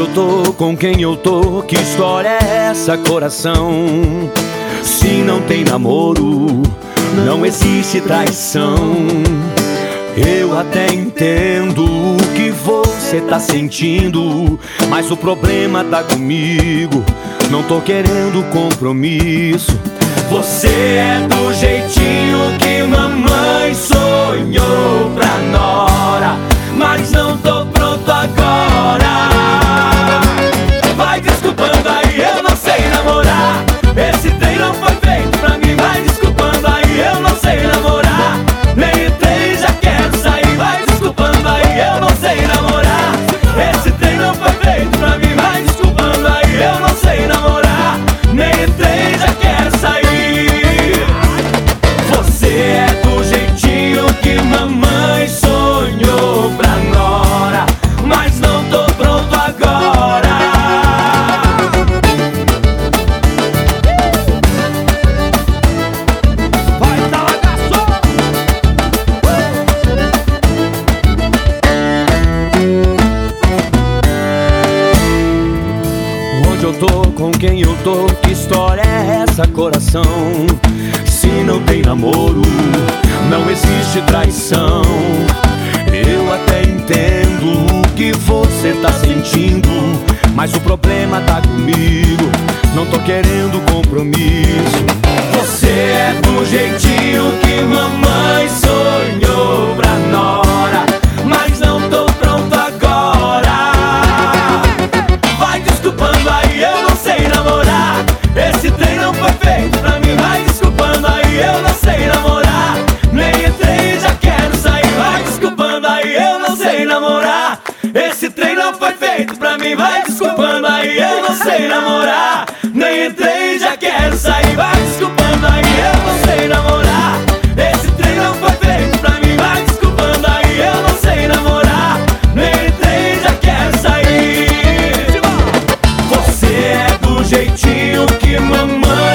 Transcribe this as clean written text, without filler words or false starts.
tô, com quem eu tô, que história é essa, coração? Se não tem namoro, não existe traição. Eu até entendo o que você tá sentindo, mas o problema tá comigo, não tô querendo compromisso. Você é do jeitinho que mamãe sonhou pra nora, mas não tô pronto agora. Vai desculpando aí, eu não sei namorar. Esse trem não foi feito pra mim. Vai desculpando aí, eu não sei namorar. Nem entrei, já quero sair. Vai desculpando aí, eu não sei namorar. Esse trem não foi feito pra mim. Vai desculpando aí, eu não sei namorar. Nem entrei, já quero sair. Você é do jeitinho que mamãe sonhou pra nora, mas não tô pronto agora. Vai, talagaço! Onde eu tô, com quem eu tô, que história é essa, coração? Se não tem namoro, não existe traição. Eu até entendo o que você tá sentindo, mas o problema tá comigo, não tô querendo compromisso. Você é do jeitinho que mamãe sonhou pra nora, mas não tô pronto agora. Vai desculpando aí, eu não sei namorar. Esse trem não foi feito pra mim. Vai desculpando aí, eu não sei namorar. Nem entrei, já quero sair. Vai desculpando aí, eu não sei namorar. Esse trem não foi feito pra mim. Vai desculpando aí, eu não sei namorar. Nem entrei, já quero sair. Vai desculpando aí, eu não sei namorar. Esse trem não foi feito pra mim. Vai desculpando aí, eu não sei namorar. Nem entrei, já quero sair. Você é do jeitinho que mamãe